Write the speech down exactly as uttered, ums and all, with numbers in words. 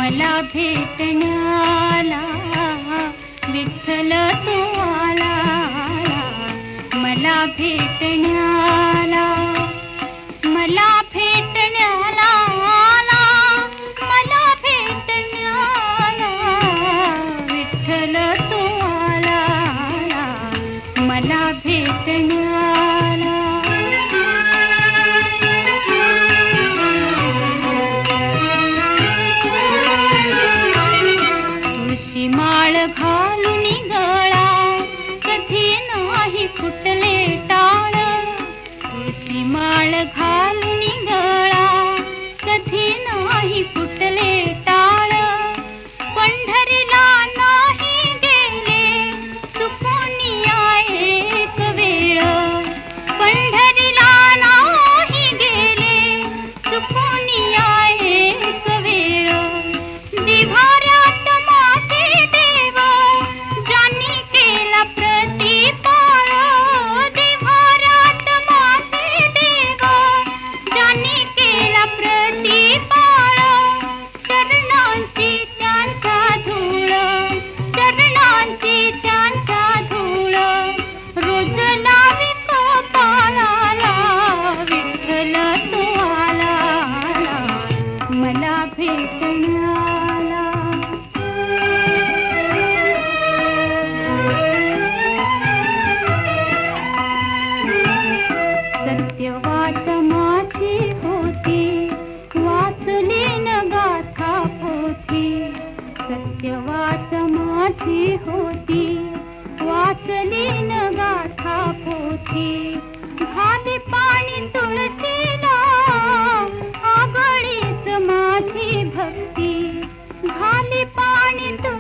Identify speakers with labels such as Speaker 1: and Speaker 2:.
Speaker 1: मला भेटण्याला विठ्ठल तू आला, मला भेटण्याला, मला भेटण्याला आला, मला भेटण्याला विठ्ठल तू आला, मला भेटण्याला. तुळशी माळ घालून गळा कधी नाही फुटले टाळ, तुळशी माळ घालून गळा कधी नाही फुटले टाळ. पंढरीला नाही गेले चुकून एक वेळ, पंढरीला नाही गेले चुकून एक वेळ. दिवाऱ्यात माझे देव ज्यांनी केला प्रतिपाळ, दिवाऱ्यात माझे देव ज्यांनी केला प्रतिपाळ. चरणांची त्यांचा धूळ, चरणांची त्यांचा धूळ रोज लावी कपाळाला, विठ्ठल तू आला, मला भेटण्याला. सत्यवाच माझी होती वाचली न गाथा पोथी, सत्यवाच माझी होती वाचली न गाथा पोथी. घाली पाणी तुळशीला आगळीच माझी भक्ती, घाली पाणी तुळशीला